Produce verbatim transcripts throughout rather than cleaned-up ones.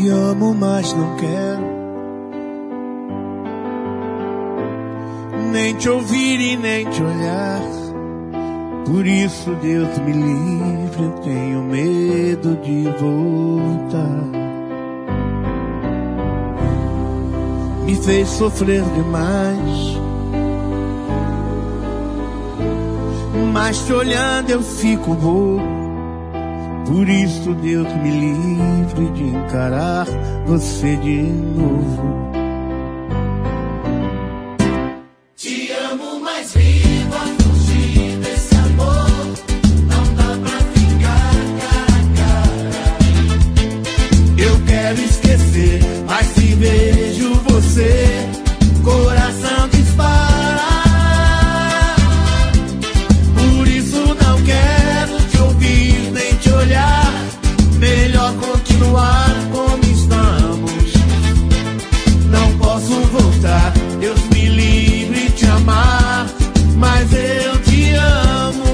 Te amo, mas não quero nem te ouvir e nem te olhar. Por isso, Deus me livre, eu tenho medo de voltar. Me fez sofrer demais, mas te olhando eu fico bobo. Por isso, Deus me livre de encarar você de novo. Te amo, mas viva fugir desse amor. Não dá pra ficar cara a cara. Eu quero esquecer, mas se vejo você, coração dispara. Por isso não quero te ouvir nem te olhar. Melhor continuar como estamos. Não posso voltar, Deus me livre te amar, mas eu te amo.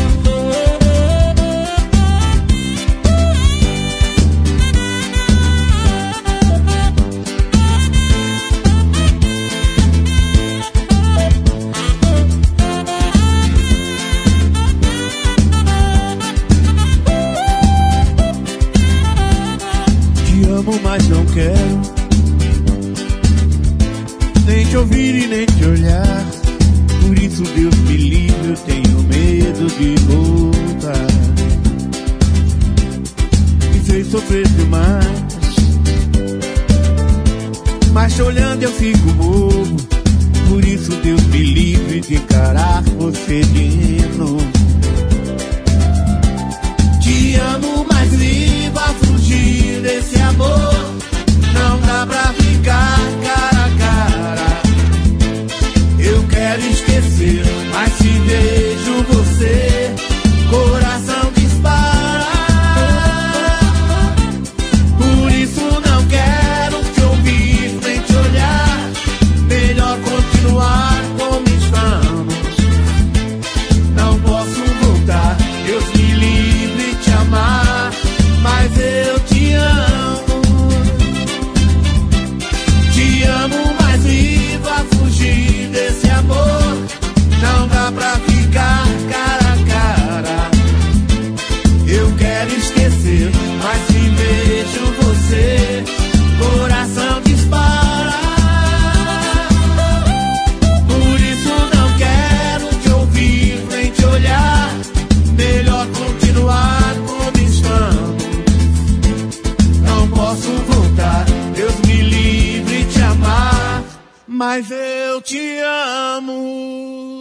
Te amo, mas não quero nem te ouvir e nem te olhar. Por isso, Deus me livre, eu tenho medo de voltar. Me fez sofrer demais, mas te olhando eu fico bobo. Por isso, Deus me livre de encarar você de novo. Te amo, mas viva fugir desse amor. Não dá pra ficar cara a cara. Eu quero esquecer, mas se vejo você, coração dispara. Por isso não quero te ouvir nem te olhar. Melhor continuar como estamos. Não posso voltar, Deus me livre te amar, mas eu te amo. Te amo, mas viva fugir desse amor. Não dá pra ficar cara a cara. Eu quero esquecer, mas se vejo você, coração dispara. Por isso não quero te ouvir nem te olhar. Melhor continuar como estamos. Não posso voltar, Deus me livre te amar, mas eu te amo.